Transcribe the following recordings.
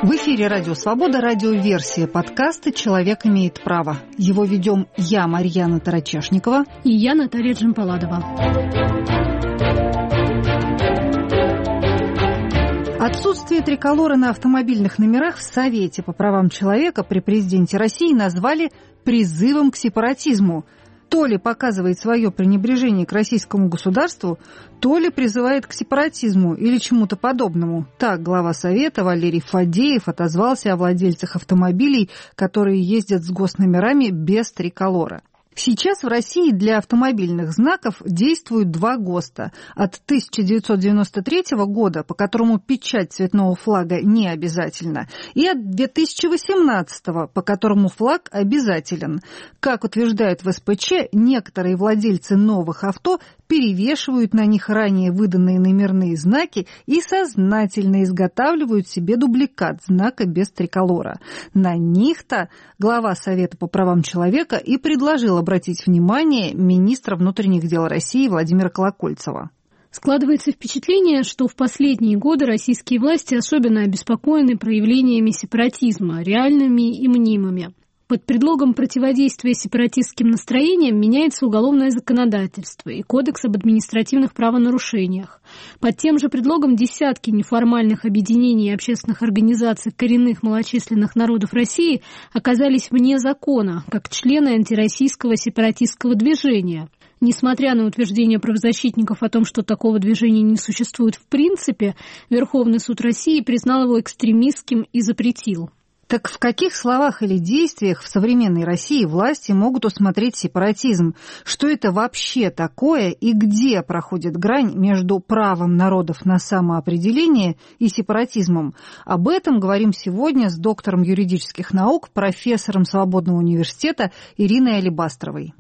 В эфире «Радио Свобода», радиоверсия подкаста «Человек имеет право». Его ведем я, Марьяна Тарачешникова. И я, Наталья Джампаладова. Отсутствие триколора на автомобильных номерах в Совете по правам человека при президенте России назвали призывом к сепаратизму. То ли показывает свое пренебрежение к российскому государству, то ли призывает к сепаратизму или чему-то подобному. Так глава Совета Валерий Фадеев отозвался о владельцах автомобилей, которые ездят с госномерами без триколора. Сейчас в России для автомобильных знаков действуют два ГОСТа. От 1993 года, по которому печать цветного флага не обязательна, и от 2018, по которому флаг обязателен. Как утверждают в СПЧ, некоторые владельцы новых авто перевешивают на них ранее выданные номерные знаки и сознательно изготавливают себе дубликат знака без триколора. На них-то глава Совета по правам человека и предложил обратить внимание министра внутренних дел России Владимира Колокольцева. Складывается впечатление, что в последние годы российские власти особенно обеспокоены проявлениями сепаратизма, реальными и мнимыми. Под предлогом противодействия сепаратистским настроениям меняется уголовное законодательство и Кодекс об административных правонарушениях. Под тем же предлогом десятки неформальных объединений и общественных организаций коренных малочисленных народов России оказались вне закона, как члены антироссийского сепаратистского движения. Несмотря на утверждение правозащитников о том, что такого движения не существует в принципе, Верховный суд России признал его экстремистским и запретил. Так в каких словах или действиях в современной России власти могут усмотреть сепаратизм? Что это вообще такое и где проходит грань между правом народов на самоопределение и сепаратизмом? Об этом говорим сегодня с доктором юридических наук, профессором Свободного университета Ириной Алибастровой.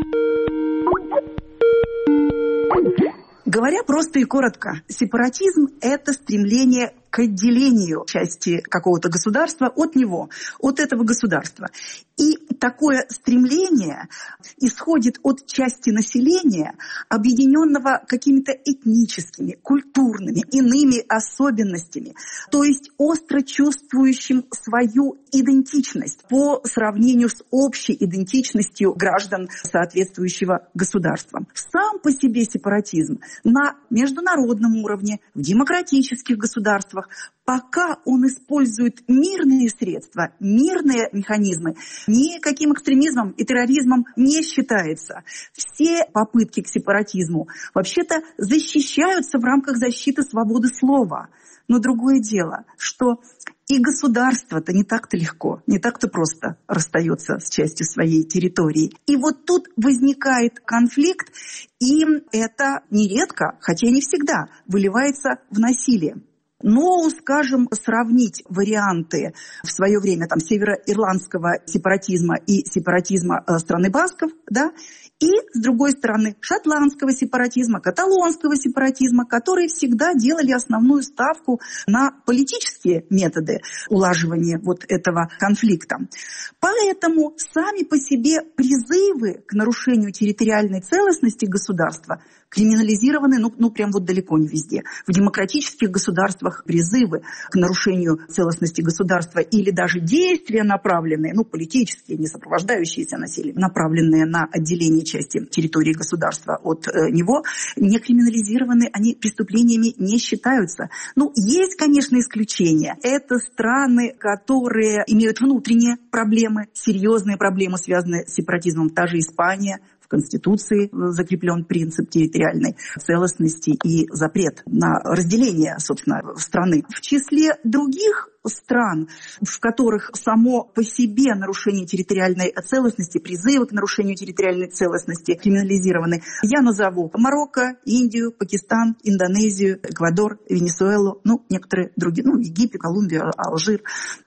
Говоря просто и коротко, сепаратизм – это стремление к отделению части какого-то государства от него, от этого государства. И такое стремление исходит от части населения, объединенного какими-то этническими, культурными, иными особенностями, то есть остро чувствующим свою идентичность по сравнению с общей идентичностью граждан соответствующего государства. Сам по себе сепаратизм на международном уровне, в демократических государствах, пока он использует мирные средства, мирные механизмы, никаким экстремизмом и терроризмом не считается. Все попытки к сепаратизму вообще-то защищаются в рамках защиты свободы слова. Но другое дело, что и государство-то не так-то легко, не так-то просто расстается с частью своей территории. И вот тут возникает конфликт, и это нередко, хотя и не всегда, выливается в насилие. Но, скажем, сравнить варианты в свое время североирландского сепаратизма и сепаратизма страны басков, да, и, с другой стороны, шотландского сепаратизма, каталонского сепаратизма, которые всегда делали основную ставку на политические методы улаживания вот этого конфликта. Поэтому сами по себе призывы к нарушению территориальной целостности государства криминализированы, прям вот далеко не везде. В демократических государствах призывы к нарушению целостности государства или даже действия, направленные, политические, не сопровождающиеся насилием, направленные на отделение части территории государства от него, не криминализированы, они преступлениями не считаются. Есть, конечно, исключения. Это страны, которые имеют внутренние проблемы, серьезные проблемы, связанные с сепаратизмом. Та же Испания. В Конституции закреплен принцип территориальной целостности и запрет на разделение, собственно, страны. В числе других стран, в которых само по себе нарушение территориальной целостности, призывы к нарушению территориальной целостности криминализированы, я назову Марокко, Индию, Пакистан, Индонезию, Эквадор, Венесуэлу, некоторые другие, Египет, Колумбия, Алжир.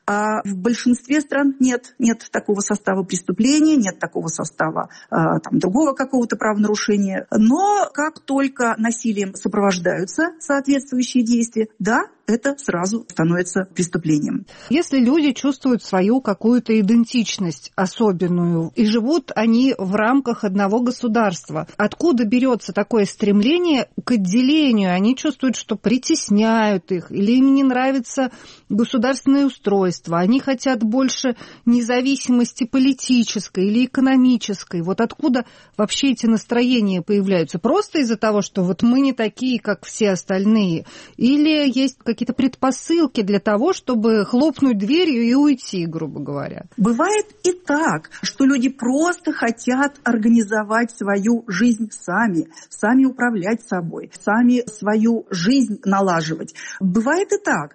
А в большинстве стран нет такого состава преступления, нет такого состава другого какого-то правонарушения. Но как только насилием сопровождаются соответствующие действия, да, это сразу становится преступлением. Если люди чувствуют свою какую-то идентичность особенную, и живут они в рамках одного государства, откуда берется такое стремление к отделению? Они чувствуют, что притесняют их, или им не нравится государственное устройство, они хотят больше независимости политической или экономической. Вот откуда вообще эти настроения появляются? Просто из-за того, что вот мы не такие, как все остальные? Или есть какие-то предпосылки для того, чтобы хлопнуть дверью и уйти, грубо говоря? Бывает и так, что люди просто хотят организовать свою жизнь сами управлять собой, сами свою жизнь налаживать. Бывает и так.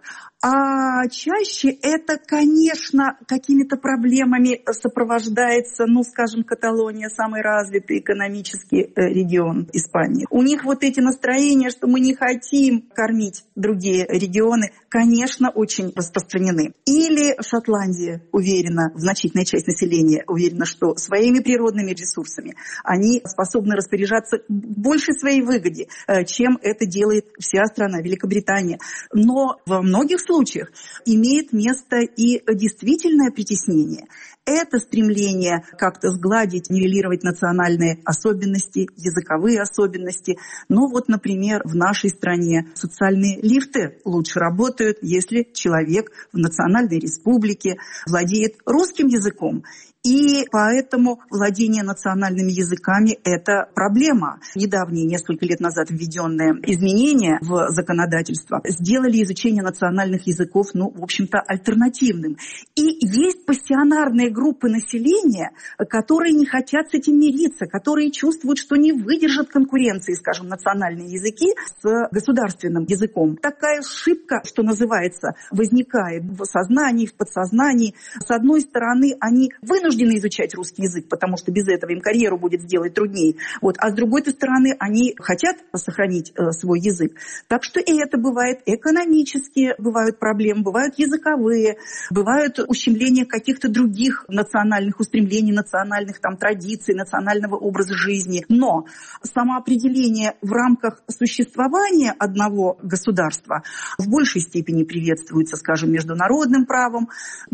А чаще это, конечно, какими-то проблемами сопровождается, скажем, Каталония, самый развитый экономический регион Испании. У них вот эти настроения, что мы не хотим кормить другие регионы, конечно, очень распространены. Или Шотландия уверена, значительная часть населения уверена, что своими природными ресурсами они способны распоряжаться в большей своей выгоде, чем это делает вся страна, Великобритания. Но во многих случаях имеет место и действительное притеснение. Это стремление как-то сгладить, нивелировать национальные особенности, языковые особенности. Например, в нашей стране социальные лифты лучше работают, если человек в национальной республике владеет русским языком. И поэтому владение национальными языками – это проблема. Недавние, несколько лет назад введенные изменения в законодательство сделали изучение национальных языков, в общем-то, альтернативным. И есть пассионарные группы населения, которые не хотят с этим мириться, которые чувствуют, что не выдержат конкуренции, скажем, национальные языки с государственным языком. Такая ошибка, что называется, возникает в сознании, в подсознании. С одной стороны, они вынуждены изучать русский язык, потому что без этого им карьеру будет сделать труднее. А с другой стороны, они хотят сохранить свой язык. Так что и это бывает. Экономические бывают проблемы, бывают языковые, бывают ущемления каких-то других национальных устремлений, национальных традиций, национального образа жизни. Но самоопределение в рамках существования одного государства в большей степени приветствуется, скажем, международным правом,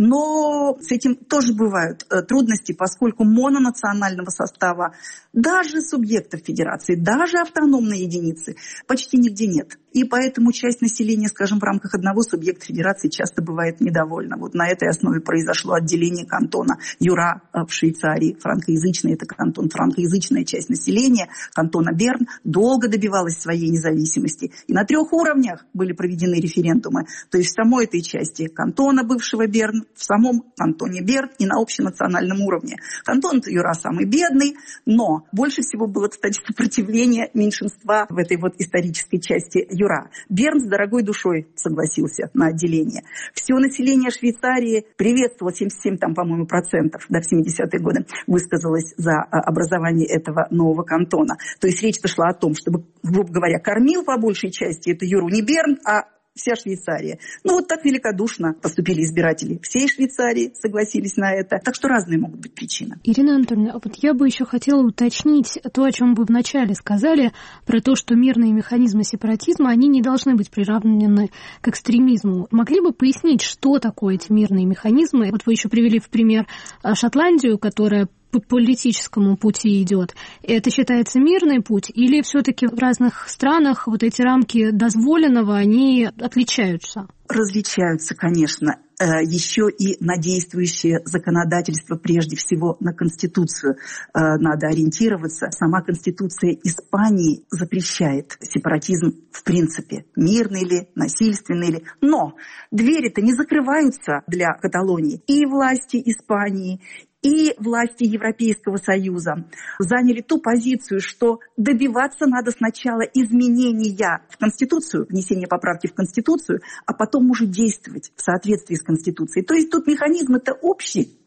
но с этим тоже бывают трудности, поскольку мононационального состава даже субъектов федерации, даже автономной единицы почти нигде нет. И поэтому часть населения, скажем, в рамках одного субъекта федерации часто бывает недовольна. На этой основе произошло отделение кантона Юра в Швейцарии. Франкоязычный это кантон, франкоязычная часть населения кантона Берн долго добивалась своей независимости. И на 3 уровнях были проведены референдумы. То есть в самой этой части кантона бывшего Берн, в самом кантоне Берн и на общенациональном уровне. Кантон Юра самый бедный, но больше всего было, кстати, сопротивление меньшинства в этой исторической части Юра. Берн с дорогой душой согласился на отделение. Все население Швейцарии приветствовало, 77, по-моему, процентов, в 70-е годы высказалось за образование этого нового кантона. То есть речь-то шла о том, чтобы, грубо говоря, кормил по большей части это Юру не Берн, а вся Швейцария. Так великодушно поступили избиратели всей Швейцарии, согласились на это. Так что разные могут быть причины. Ирина Анатольевна, я бы еще хотела уточнить то, о чем вы вначале сказали, про то, что мирные механизмы сепаратизма, они не должны быть приравнены к экстремизму. Могли бы пояснить, что такое эти мирные механизмы? Вы еще привели в пример Шотландию, которая по политическому пути идет. Это считается мирный путь? Или все-таки в разных странах эти рамки дозволенного, они отличаются? Различаются, конечно. Еще и на действующее законодательство, прежде всего на Конституцию надо ориентироваться. Сама Конституция Испании запрещает сепаратизм в принципе, мирный ли, насильственный ли. Но двери-то не закрываются для Каталонии. И власти Испании, и власти Европейского Союза заняли ту позицию, что добиваться надо сначала изменения в Конституцию, внесения поправки в Конституцию, а потом уже действовать в соответствии с Конституцией. То есть тут механизм это общий,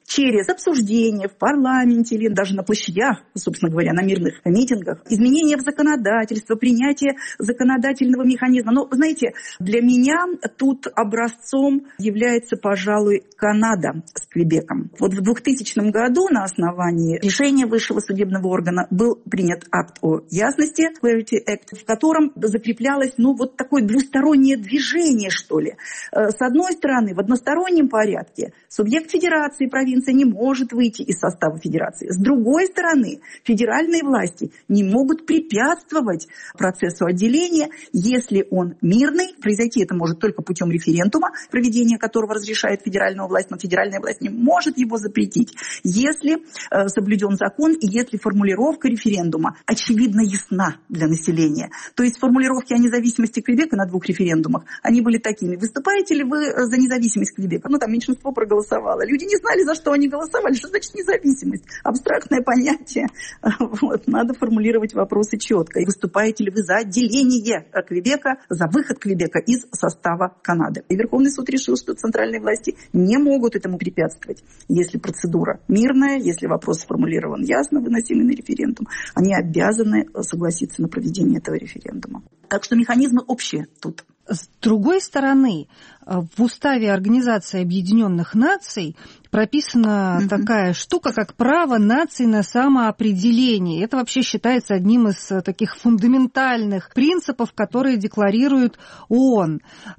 через обсуждение в парламенте или даже на площадях, собственно говоря, на мирных митингах, изменения в законодательство, принятие законодательного механизма. Но, знаете, для меня тут образцом является, пожалуй, Канада с Квебеком. Вот в 2000 году на основании решения высшего судебного органа был принят акт о ясности, Clarity Act, в котором закреплялось, вот такое двустороннее движение, что ли. С одной стороны, в одностороннем порядке субъект федерации, провинция не может выйти из состава федерации. С другой стороны, федеральные власти не могут препятствовать процессу отделения, если он мирный. Произойти это может только путем референдума, проведение которого разрешает федеральная власть, но федеральная власть не может его запретить, если соблюден закон и если формулировка референдума очевидно ясна для населения. То есть формулировки о независимости Квебека на 2 референдумах, они были такими. Выступаете ли вы за независимость Квебека? Там меньшинство проголосовало. Люди не знали, за что они голосовали. Что значит независимость? Абстрактное понятие. Надо формулировать вопросы четко. И выступаете ли вы за отделение Квебека, за выход Квебека из состава Канады? И Верховный суд решил, что центральные власти не могут этому препятствовать. Если процедура мирная, если вопрос сформулирован ясно, выносимый на референдум, они обязаны согласиться на проведение этого референдума. Так что механизмы общие тут. С другой стороны, в уставе Организации Объединенных Наций прописана такая штука, как право наций на самоопределение. Это вообще считается одним из таких фундаментальных принципов, которые декларирует ООН.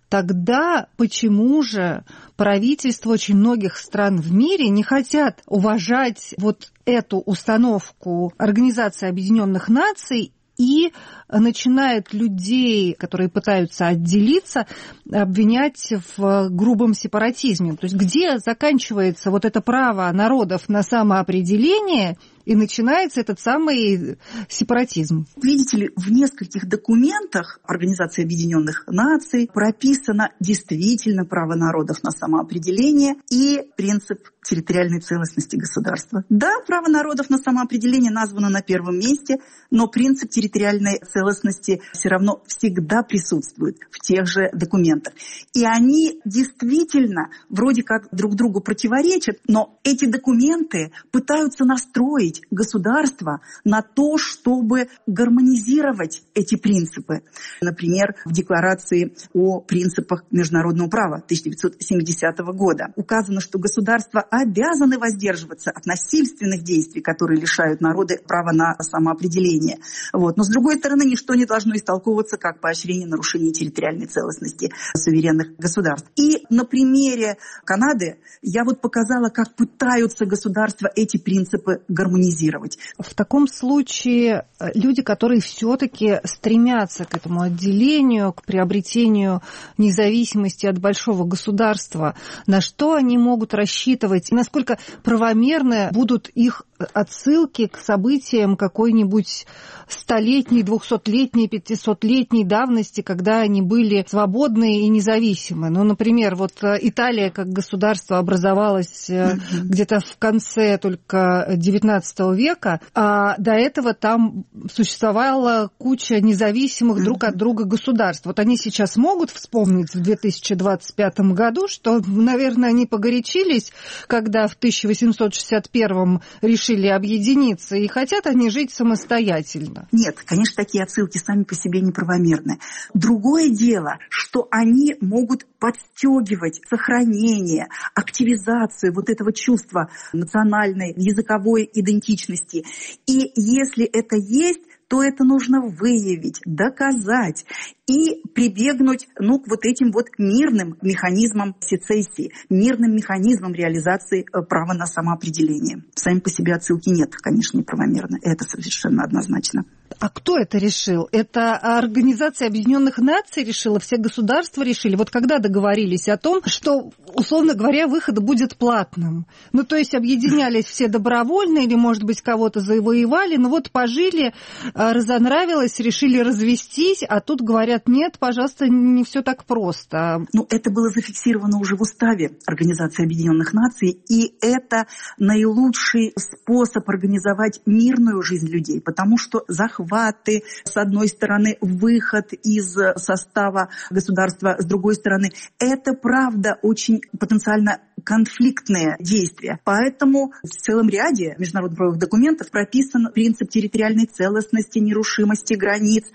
Тогда почему же правительства очень многих стран в мире не хотят уважать эту установку Организации Объединенных Наций и начинает людей, которые пытаются отделиться, обвинять в грубом сепаратизме? То есть где заканчивается это право народов на самоопределение и начинается этот самый сепаратизм? Видите ли, в нескольких документах Организации Объединенных Наций прописано действительно право народов на самоопределение и принцип территориальной целостности государства. Да, право народов на самоопределение названо на первом месте, но принцип территориальной целостности все равно всегда присутствует в тех же документах. И они действительно вроде как друг другу противоречат, но эти документы пытаются настроить государство на то, чтобы гармонизировать эти принципы. Например, в Декларации о принципах международного права 1970 года указано, что государства обязаны воздерживаться от насильственных действий, которые лишают народы права на самоопределение. Но, с другой стороны, ничто не должно истолковываться как поощрение нарушения территориальной целостности суверенных государств. И на примере Канады я показала, как пытаются государства эти принципы гармонизировать. В таком случае люди, которые все-таки стремятся к этому отделению, к приобретению независимости от большого государства, на что они могут рассчитывать, и насколько правомерны будут их отсылки к событиям какой-нибудь 100-летней, 200-летней, 500-летней давности, когда они были свободны и независимы. Например, Италия как государство образовалась где-то в конце только XIX века, а до этого там существовала куча независимых друг от друга государств. Они сейчас могут вспомнить в 2025 году, что, наверное, они погорячились, когда в 1861 решили объединиться, и хотят они жить самостоятельно. Нет, конечно, такие отсылки сами по себе неправомерны. Другое дело, что они могут подстегивать сохранение, активизацию этого чувства национальной, языковой идентичности. И если это есть, то это нужно выявить, доказать и прибегнуть к этим мирным механизмам сецессии, мирным механизмам реализации права на самоопределение. Сами по себе отсылки нет, конечно, неправомерно. Это совершенно однозначно. А кто это решил? Это Организация Объединенных Наций решила? Все государства решили? Когда договорились о том, что, условно говоря, выход будет платным? То есть объединялись все добровольно или, может быть, кого-то завоевали, пожили, разонравилось, решили развестись, а тут говорят, нет, пожалуйста, не все так просто. Это было зафиксировано уже в уставе Организации Объединенных Наций, и это наилучший способ организовать мирную жизнь людей, потому что захваты, с одной стороны, выход из состава государства, с другой стороны, это, правда, очень потенциально конфликтные действия. Поэтому в целом ряде международных правовых документов прописан принцип территориальной целостности, нерушимости границ.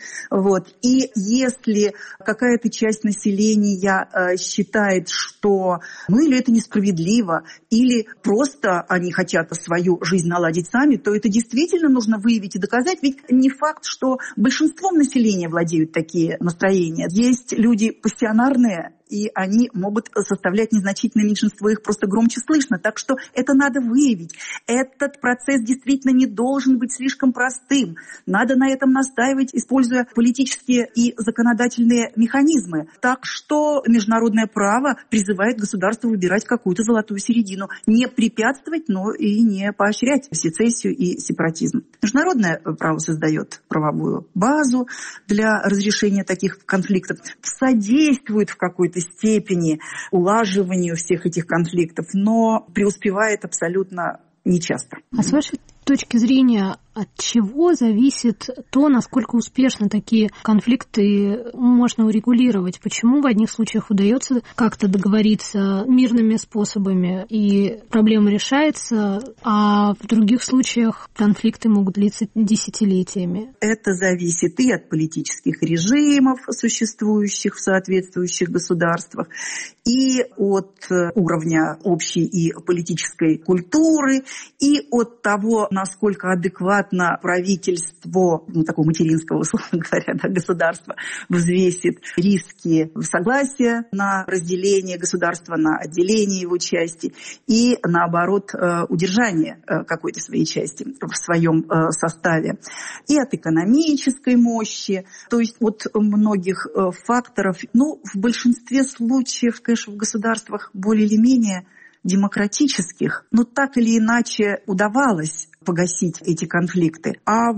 И если какая-то часть населения считает, что или это несправедливо, или просто они хотят свою жизнь наладить сами, то это действительно нужно выявить и доказать. Ведь не факт, что большинством населения владеют такие настроения. Есть люди пассионарные, и они могут составлять незначительное меньшинство, их просто громче слышно. Так что это надо выявить. Этот процесс действительно не должен быть слишком простым. Надо на этом настаивать, используя политические и законодательные механизмы. Так что международное право призывает государство выбирать какую-то золотую середину. Не препятствовать, но и не поощрять сецессию и сепаратизм. Международное право создает правовую базу для разрешения таких конфликтов, содействует в какой-то степени улаживанию всех этих конфликтов, но преуспевает абсолютно нечасто. А с вашей точки зрения, от чего зависит то, насколько успешно такие конфликты можно урегулировать? Почему в одних случаях удается как-то договориться мирными способами и проблема решается, а в других случаях конфликты могут длиться десятилетиями? Это зависит и от политических режимов, существующих в соответствующих государствах, и от уровня общей и политической культуры, и от того, насколько адекватно правительство, такого материнского, условно говоря, государства, взвесит риски согласия на разделение государства, на отделение его части и, наоборот, удержание какой-то своей части в своем составе. И от экономической мощи, то есть от многих факторов. В большинстве случаев, конечно, в государствах более или менее демократических, но так или иначе удавалось погасить эти конфликты. А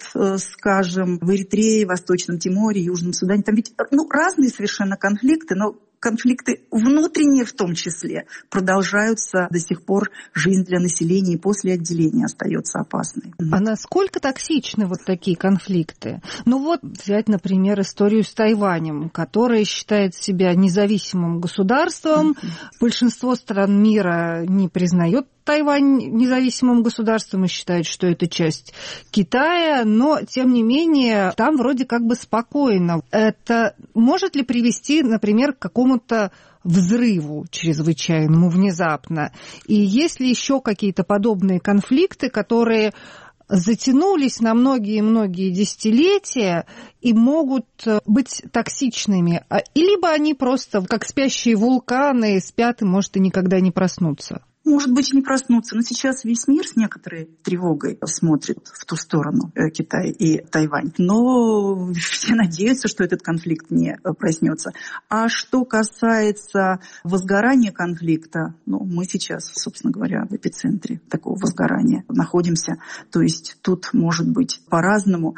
скажем, в Эритрее, Восточном Тиморе, Южном Судане, там ведь разные совершенно конфликты, но конфликты внутренние в том числе продолжаются до сих пор. Жизнь для населения и после отделения остается опасной. А насколько токсичны такие конфликты? Взять, например, историю с Тайванем, которая считает себя независимым государством. Большинство стран мира не признает Тайвань независимым государством и считает, что это часть Китая, но, тем не менее, там вроде как бы спокойно. Это может ли привести, например, к какому-то взрыву чрезвычайному внезапно? И есть ли еще какие-то подобные конфликты, которые затянулись на многие-многие десятилетия и могут быть токсичными? Либо они просто, как спящие вулканы, спят и, может, и никогда не проснутся? Может быть, не проснуться, но сейчас весь мир с некоторой тревогой смотрит в ту сторону, Китай и Тайвань. Но все надеются, что этот конфликт не проснется. А что касается возгорания конфликта, мы сейчас, собственно говоря, в эпицентре такого возгорания находимся. То есть тут может быть по-разному.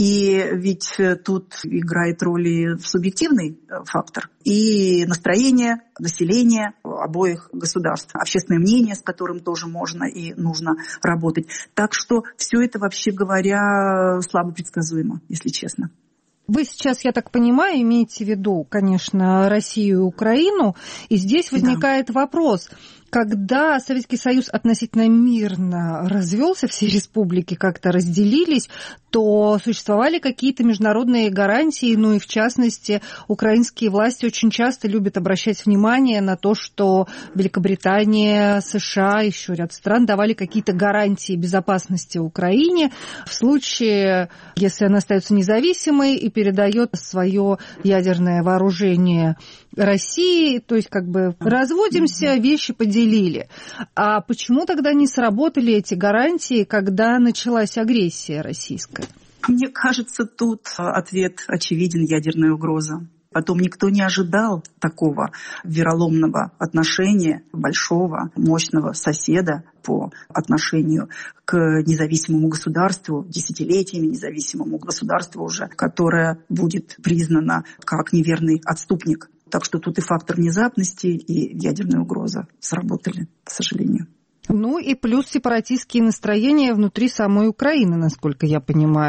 И ведь тут играет роль и субъективный фактор, и настроение населения обоих государств, общественное мнение, с которым тоже можно и нужно работать. Так что все это, вообще говоря, слабо предсказуемо, если честно. Вы сейчас, я так понимаю, имеете в виду, конечно, Россию и Украину, и здесь возникает вопрос. Когда Советский Союз относительно мирно развелся, все республики как-то разделились, то существовали какие-то международные гарантии, и в частности, украинские власти очень часто любят обращать внимание на то, что Великобритания, США, еще ряд стран давали какие-то гарантии безопасности Украине в случае, если она остается независимой и передает свое ядерное вооружение России, то есть разводимся, вещи поделили. А почему тогда не сработали эти гарантии, когда началась агрессия российская? Мне кажется, тут ответ очевиден: ядерная угроза. Потом никто не ожидал такого вероломного отношения большого, мощного соседа по отношению к независимому государству, десятилетиями независимому государству уже, которое будет признано как неверный отступник. Так что тут и фактор внезапности, и ядерная угроза сработали, к сожалению. И плюс сепаратистские настроения внутри самой Украины, насколько я понимаю,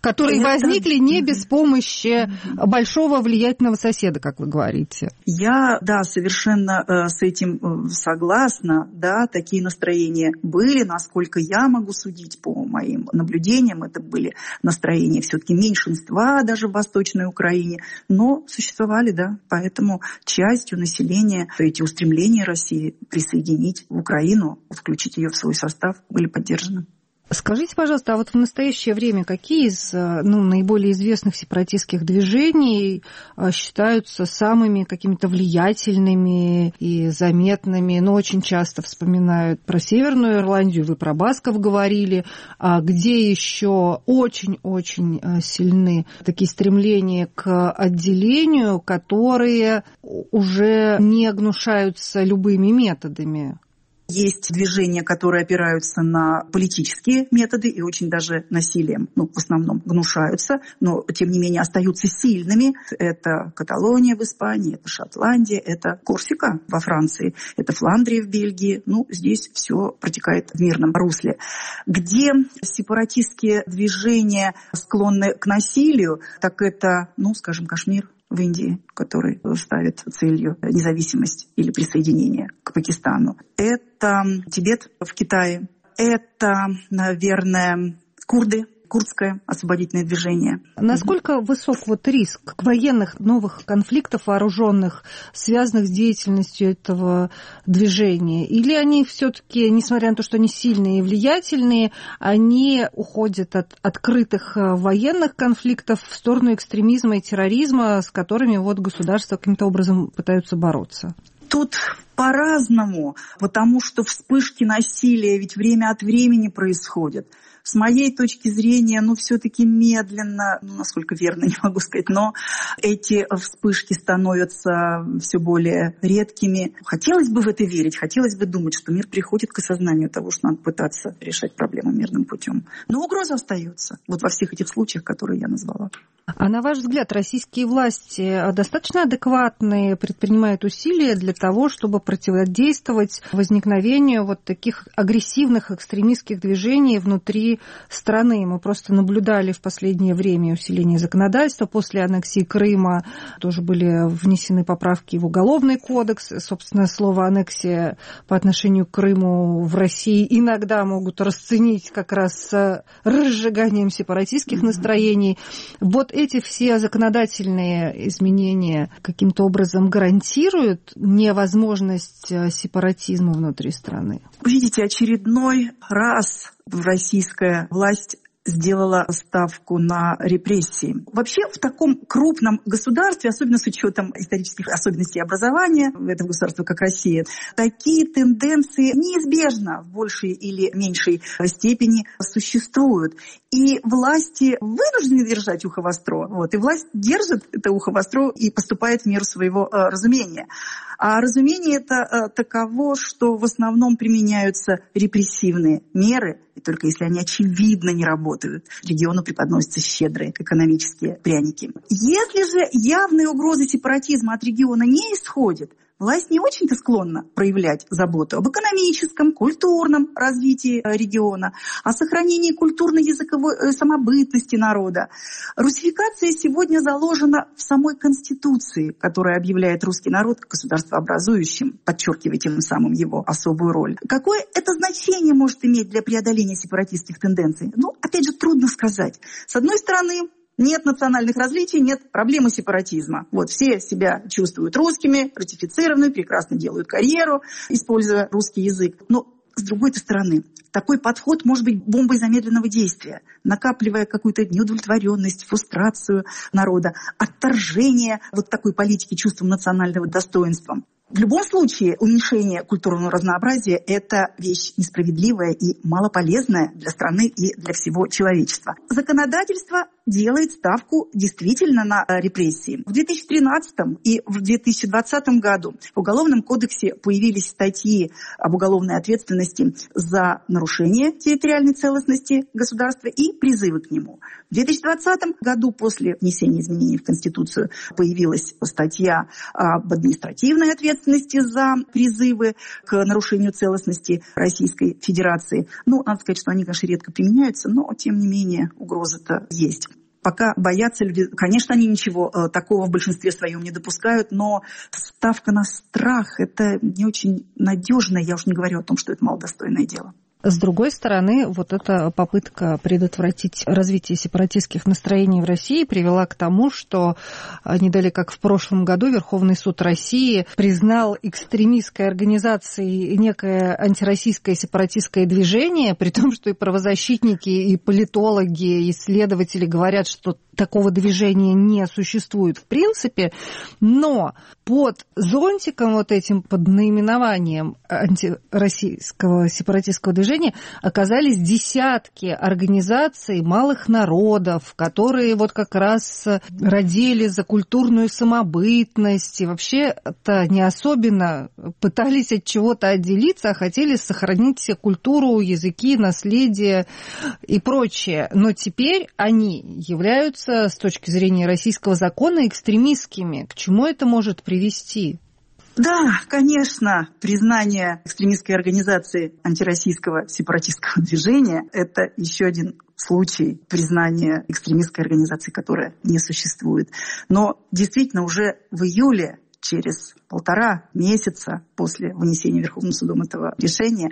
Которые возникли не без помощи большого влиятельного соседа, как вы говорите. Я, совершенно с этим согласна. Да, такие настроения были. Насколько я могу судить по моим наблюдениям, это были настроения все-таки меньшинства даже в Восточной Украине. Но существовали, да. Поэтому частью населения эти устремления России присоединить Украину, включить ее в свой состав, были поддержаны. Скажите, пожалуйста, а вот в настоящее время какие из наиболее известных сепаратистских движений считаются самыми какими-то влиятельными и заметными? Очень часто вспоминают про Северную Ирландию, вы про басков говорили, а где еще очень-очень сильны такие стремления к отделению, которые уже не гнушаются любыми методами? Есть движения, которые опираются на политические методы и очень даже насилием, в основном гнушаются, но тем не менее остаются сильными. Это Каталония в Испании, это Шотландия, это Корсика во Франции, это Фландрия в Бельгии. Здесь все протекает в мирном русле. Где сепаратистские движения склонны к насилию, так это, скажем, Кашмир в Индии, который ставит целью независимость или присоединение к Пакистану. Это Тибет в Китае. Это, наверное, курды, курдское освободительное движение. Насколько высок риск военных новых конфликтов вооруженных, связанных с деятельностью этого движения? Или они все-таки, несмотря на то, что они сильные и влиятельные, они уходят от открытых военных конфликтов в сторону экстремизма и терроризма, с которыми государства каким-то образом пытаются бороться? Тут по-разному, потому что вспышки насилия ведь время от времени происходят. С моей точки зрения, все-таки медленно, насколько верно, не могу сказать, но эти вспышки становятся все более редкими. Хотелось бы в это верить, хотелось бы думать, что мир приходит к осознанию того, что надо пытаться решать проблемы мирным путем. Но угроза остается во всех этих случаях, которые я назвала. А на ваш взгляд, российские власти достаточно адекватные предпринимают усилия для того, чтобы противодействовать возникновению таких агрессивных экстремистских движений внутри страны? Мы просто наблюдали в последнее время усиление законодательства. После аннексии Крыма тоже были внесены поправки в Уголовный кодекс. Собственно, слово «аннексия» по отношению к Крыму в России иногда могут расценить как раз с разжиганием сепаратистских настроений. Эти все законодательные изменения каким-то образом гарантируют невозможность сепаратизма внутри страны? Видите, очередной раз российская власть сделала ставку на репрессии. Вообще в таком крупном государстве, особенно с учетом исторических особенностей образования этого государства, как Россия, такие тенденции неизбежно в большей или меньшей степени существуют. И власти вынуждены держать ухо востро. И власть держит это ухо востро и поступает в меру своего разумения. А разумение это таково, что в основном применяются репрессивные меры, и только если они очевидно не работают, региону преподносятся щедрые экономические пряники. Если же явные угрозы сепаратизма от региона не исходят, власть не очень-то склонна проявлять заботу об экономическом, культурном развитии региона, о сохранении культурно-языковой самобытности народа. Русификация сегодня заложена в самой Конституции, которая объявляет русский народ государствообразующим, подчеркивая тем самым его особую роль. Какое это значение может иметь для преодоления сепаратистских тенденций? Опять же, трудно сказать. С одной стороны, нет национальных различий, нет проблемы сепаратизма. Все себя чувствуют русскими, ратифицированными, прекрасно делают карьеру, используя русский язык. Но с другой стороны, такой подход может быть бомбой замедленного действия, накапливая какую-то неудовлетворенность, фрустрацию народа, отторжение такой политики чувством национального достоинства. В любом случае, уменьшение культурного разнообразия – это вещь несправедливая и малополезная для страны и для всего человечества. Законодательство делает ставку действительно на репрессии. В 2013 и в 2020 году в Уголовном кодексе появились статьи об уголовной ответственности за нарушение территориальной целостности государства и призывы к нему. В 2020 году после внесения изменений в Конституцию появилась статья об административной ответственности ответственности за призывы к нарушению целостности Российской Федерации. Надо сказать, что они, конечно, редко применяются, но, тем не менее, угроза-то есть. Пока боятся люди, конечно, они ничего такого в большинстве своем не допускают, но ставка на страх – это не очень надежно, я уж не говорю о том, что это малодостойное дело. С другой стороны, вот эта попытка предотвратить развитие сепаратистских настроений в России привела к тому, что не далее как в прошлом году Верховный суд России признал экстремистской организацией некое антироссийское сепаратистское движение, при том, что и правозащитники, и политологи, и исследователи говорят, что такого движения не существует в принципе, но под зонтиком вот этим, под наименованием антироссийского сепаратистского движения оказались десятки организаций малых народов, которые вот как раз родили за культурную самобытность и вообще-то не особенно пытались от чего-то отделиться, а хотели сохранить культуру, языки, наследие и прочее. Но теперь они являются с точки зрения российского закона экстремистскими. К чему это может привести? Да, конечно, признание экстремистской организации антироссийского сепаратистского движения – это еще один случай признания экстремистской организации, которая не существует. Но действительно уже в июле, через 1,5 месяца после вынесения Верховным судом этого решения,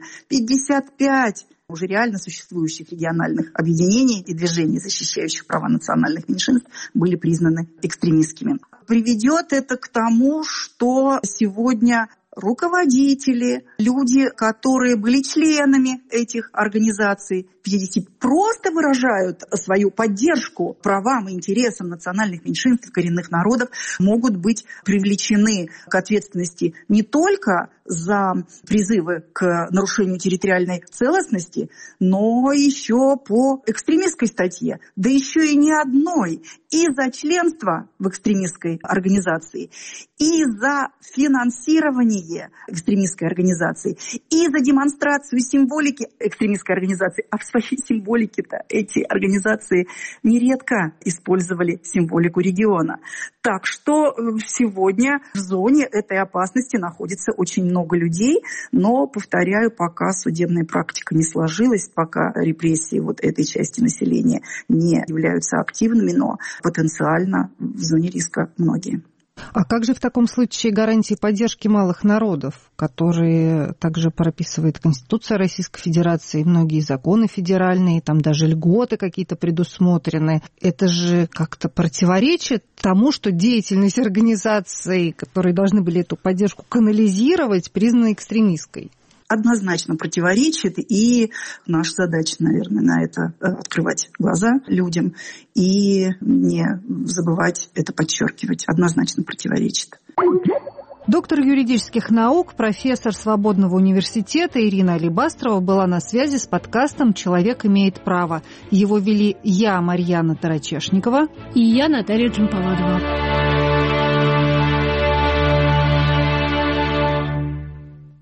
55 уже реально существующих региональных объединений и движений, защищающих права национальных меньшинств, были признаны экстремистскими. Приведет это к тому, что сегодня руководители, люди, которые были членами этих организаций, просто выражают свою поддержку правам и интересам национальных меньшинств, коренных народов, могут быть привлечены к ответственности не только за призывы к нарушению территориальной целостности, но еще по экстремистской статье, да еще и не одной, и за членство в экстремистской организации, и за финансирование экстремистской организации, и за демонстрацию символики экстремистской организации. А в своей символике-то эти организации нередко использовали символику региона. Так что сегодня в зоне этой опасности находится очень много людей, но, повторяю, пока судебная практика не сложилась, пока репрессии вот этой части населения не являются активными, но потенциально в зоне риска многие. А как же в таком случае гарантии поддержки малых народов, которые также прописывает Конституция Российской Федерации, и многие законы федеральные, там даже льготы какие-то предусмотрены? Это же как-то противоречит тому, что деятельность организаций, которые должны были эту поддержку канализировать, признана экстремистской. Однозначно противоречит, и наша задача, наверное, на это открывать глаза людям и не забывать это подчеркивать. Однозначно противоречит. Доктор юридических наук, профессор Свободного университета Ирина Алибастрова была на связи с подкастом «Человек имеет право». Его вели я, Марьяна Тарачешникова, и я, Наталья Джампаладова.